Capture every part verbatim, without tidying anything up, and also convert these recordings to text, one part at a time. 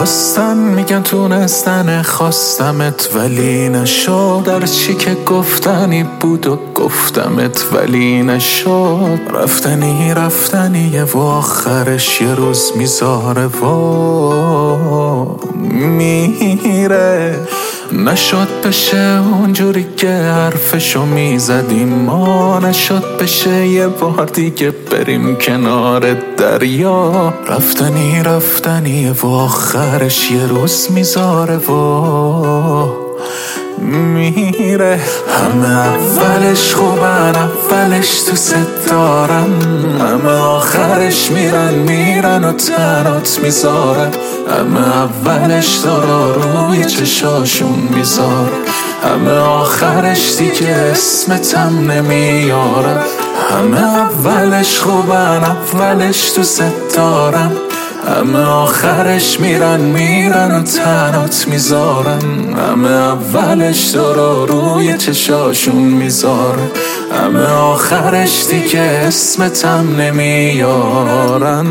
خواستن میگن تونستن خواستمت ولی نشد، در چی که گفتنی بود و گفتمت ولی نشد. رفتنی رفتنیه و آخرش یه روز میذاره و میره. نشد بشه اونجوری که حرفشو میزدیم ما، نشد بشه یه بار دیگه بریم کنار دریا. رفتنی رفتنیه و آخرش یه روز میذاره و میره. همه اولش خوبن، اولش تو ستارن، همه آخرش میرن میرن و تنات میذارن. همه اولش دارا روی چشاشون میذاره، همه آخرش دیگه اسمتم نمیارن. همه اولش خوبن، اولش تو ستارن، همه آخرش میرن میرن و تنات میذارن. همه اولش دارا روی چشاشون میذاره، همه آخرش دیگه اسمتم نمیارن.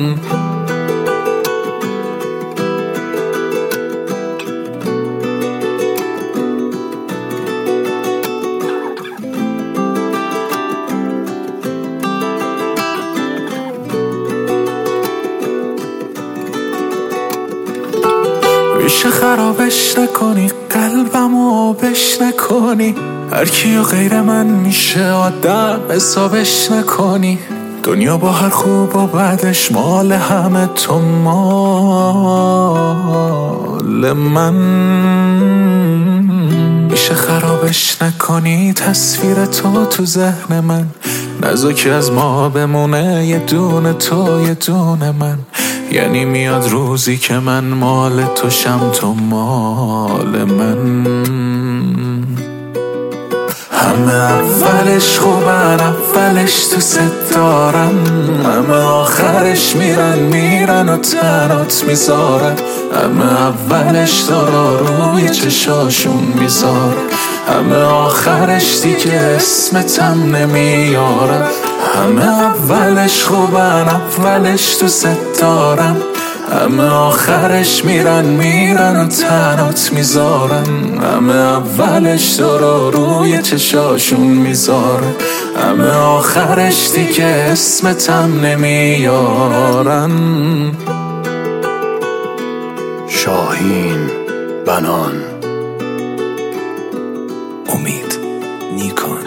میشه خرابش نکنی، قلبمو بش نکنی، هر کیو غیر من میشه آدم حسابش نکنی. دنیا با هر خوب و بعدش مال همه تو مال من. میشه خرابش نکنی تصویر تو تو ذهن من، نزاکی از ما بمونه یه دونه تو یه دونه من. یعنی میاد روزی که من مال تو شم تو مال من. همه اولش خوبن، اولش تو ستارن، همه آخرش میرن میرن و تنات میذارن. همه اولش دارا روی چشاشون میذاره، همه آخرش دیگه اسمتم نمیارن. همه اولش خوبن، اولش تو ستارن، همه آخرش میرن میرن و تنات میذارن. همه اولش دارا روی چشاشون میذاره، همه آخرش دیگه اسمتم نمیارن. شاهین بنان. امید نیکان.